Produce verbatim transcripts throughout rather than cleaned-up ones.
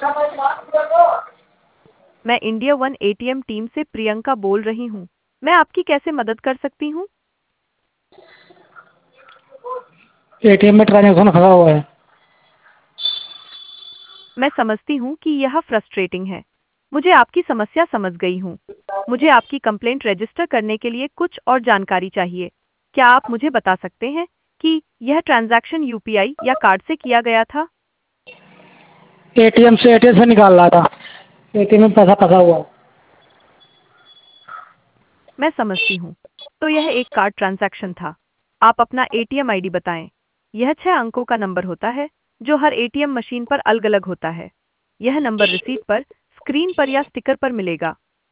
मैं India one ATM team से प्रियंका बोल रही हूँ। मैं आपकी कैसे मदद कर सकती हूँ? एटीएम में ट्रांजैक्शन फंसा हुआ है। मैं समझती हूँ कि यह फ्रस्ट्रेटिंग है। मुझे आपकी समस्या समझ गई हूँ। मुझे आपकी कंप्लेंट रजिस्टर करने के लिए कुछ और जानकारी चाहिए। क्या आप मुझे बता सकते हैं कि यह ट्रांजैक्शन यूपीआई या कार्ड से किया गया था? एटीएम से एटीएम से निकाल रहा था। एटीएम में पैसा फंसा हुआ है। मैं समझती हूँ। तो यह एक कार्ड ट्रांजैक्शन था। आप अपना एटीएम आईडी बताएं। यह छह अंकों का नंबर होता है जो हर एटीएम मशीन पर अलग-अलग होता है। यह नंबर रिसीट पर, स्क्रीन पर या स्टिकर पर मिलेगा।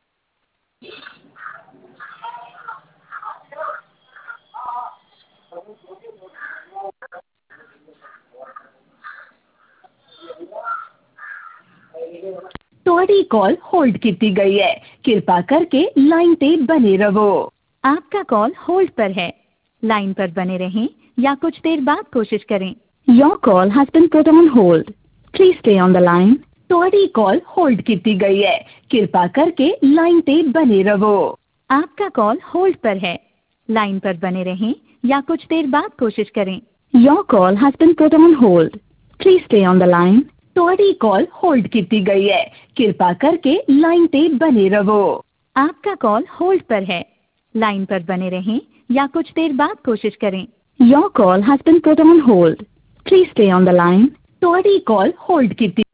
ਤੁਹਾਡੀ ਕਾਲ ਹੋਲਡ ਕੀਤੀ ਗਈ ਹੈ कृपा करके लाइन पे बने रहो। आपका कॉल होल्ड पर है। लाइन पर बने रहें या कुछ देर बाद कोशिश करें। Your call has been put on hold. Please stay on the line. ਤੁਹਾਡੀ ਕਾਲ ਹੋਲਡ ਕੀਤੀ ਗਈ ਹੈ कृपा करके लाइन पे बने रहो। आपका कॉल होल्ड पर है। लाइन पर बने रहें या कुछ देर बाद कोशिश करें। Your call has been put on hold. Please stay on the line. ਤੁਹਾਡੀ ਕਾਲ ਹੋਲਡ ਕੀਤੀ ਗਈ ਹੈ कृपा करके लाइन पे बने रहो। आपका कॉल होल्ड पर है। लाइन पर बने रहें या कुछ देर बाद कोशिश करें। Your call has been put on hold. Please stay on the line. ਤੁਹਾਡੀ ਕਾਲ ਹੋਲਡ ਕੀਤੀ